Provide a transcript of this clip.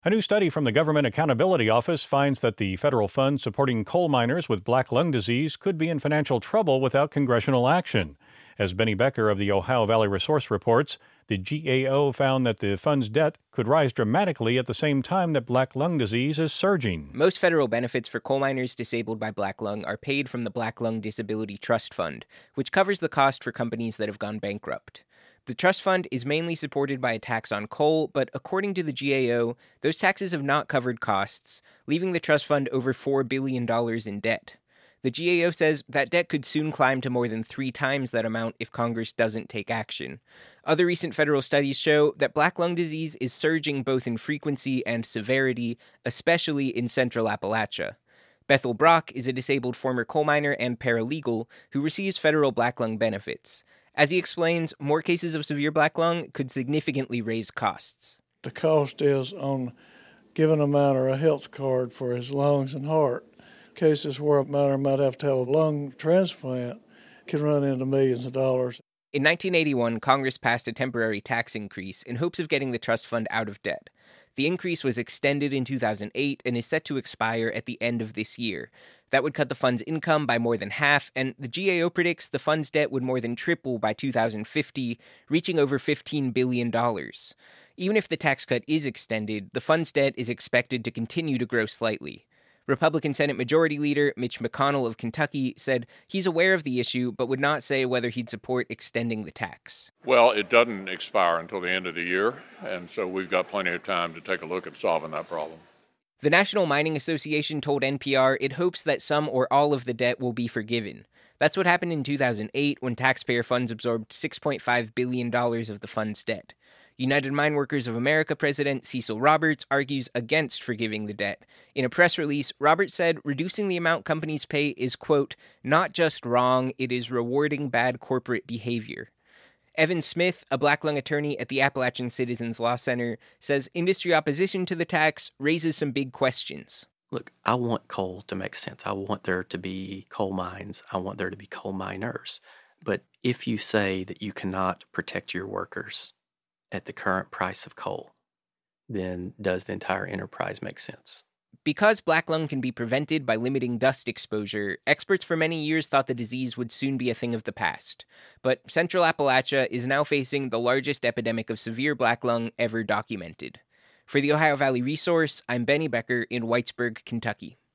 A new study from the Government Accountability Office finds that the federal funds supporting coal miners with black lung disease could be in financial trouble without congressional action. As Benny Becker of the Ohio Valley Resource reports, the GAO found that the fund's debt could rise dramatically at the same time that black lung disease is surging. Most federal benefits for coal miners disabled by black lung are paid from the Black Lung Disability Trust Fund, which covers the cost for companies that have gone bankrupt. The trust fund is mainly supported by a tax on coal, but according to the GAO, those taxes have not covered costs, leaving the trust fund over $4 billion in debt. The GAO says that debt could soon climb to more than 3 times that amount if Congress doesn't take action. Other recent federal studies show that black lung disease is surging both in frequency and severity, especially in central Appalachia. Bethel Brock is a disabled former coal miner and paralegal who receives federal black lung benefits. As he explains, more cases of severe black lung could significantly raise costs. The cost is on giving a miner a health card for his lungs and heart. Cases where a miner might have to have a lung transplant can run into millions of dollars. In 1981, Congress passed a temporary tax increase in hopes of getting the trust fund out of debt. The increase was extended in 2008 and is set to expire at the end of this year. That would cut the fund's income by more than half, and the GAO predicts the fund's debt would more than triple by 2050, reaching over $15 billion. Even if the tax cut is extended, the fund's debt is expected to continue to grow slightly. Republican Senate Majority Leader Mitch McConnell of Kentucky said he's aware of the issue, but would not say whether he'd support extending the tax. Well, it doesn't expire until the end of the year, and so we've got plenty of time to take a look at solving that problem. The National Mining Association told NPR it hopes that some or all of the debt will be forgiven. That's what happened in 2008 when taxpayer funds absorbed $6.5 billion of the fund's debt. United Mine Workers of America President Cecil Roberts argues against forgiving the debt. In a press release, Roberts said reducing the amount companies pay is, quote, not just wrong, it is rewarding bad corporate behavior. Evan Smith, a black lung attorney at the Appalachian Citizens Law Center, says industry opposition to the tax raises some big questions. Look, I want coal to make sense. I want there to be coal mines. I want there to be coal miners. But if you say that you cannot protect your workers at the current price of coal, then does the entire enterprise make sense? Because black lung can be prevented by limiting dust exposure, experts for many years thought the disease would soon be a thing of the past. But Central Appalachia is now facing the largest epidemic of severe black lung ever documented. For the Ohio Valley Resource, I'm Benny Becker in Whitesburg, Kentucky.